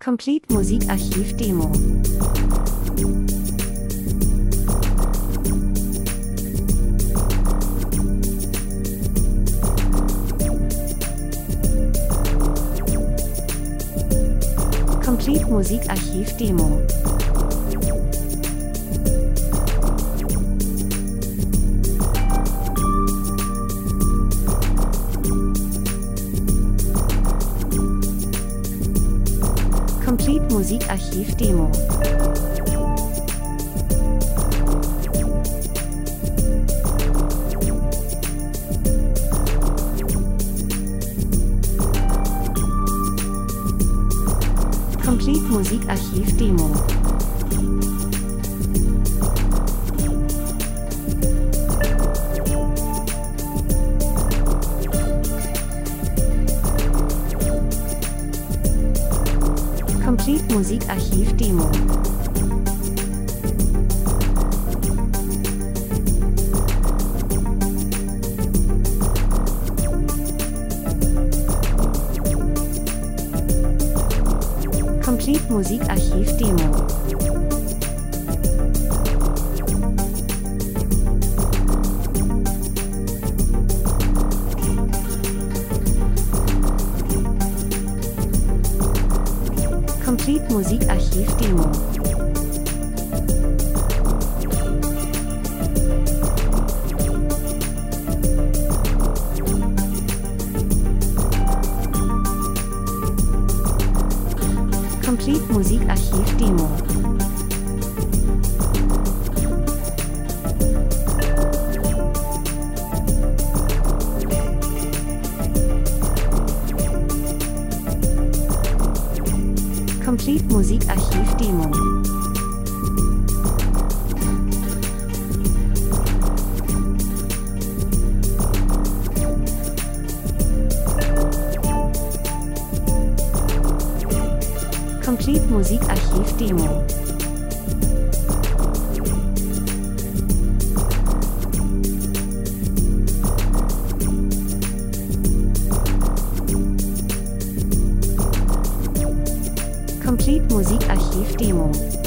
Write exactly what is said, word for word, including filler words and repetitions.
Complete Musikarchiv Demo. Complete Musikarchiv Demo. Complete Musikarchiv Demo. Complete Musikarchiv Demo. Complete Musikarchiv Demo. Complete Musikarchiv Demo. Complete Musikarchiv Demo. Complete Musikarchiv Demo. Complete Musikarchiv Demo. Complete Musikarchiv Demo. Complete Musikarchiv Demo.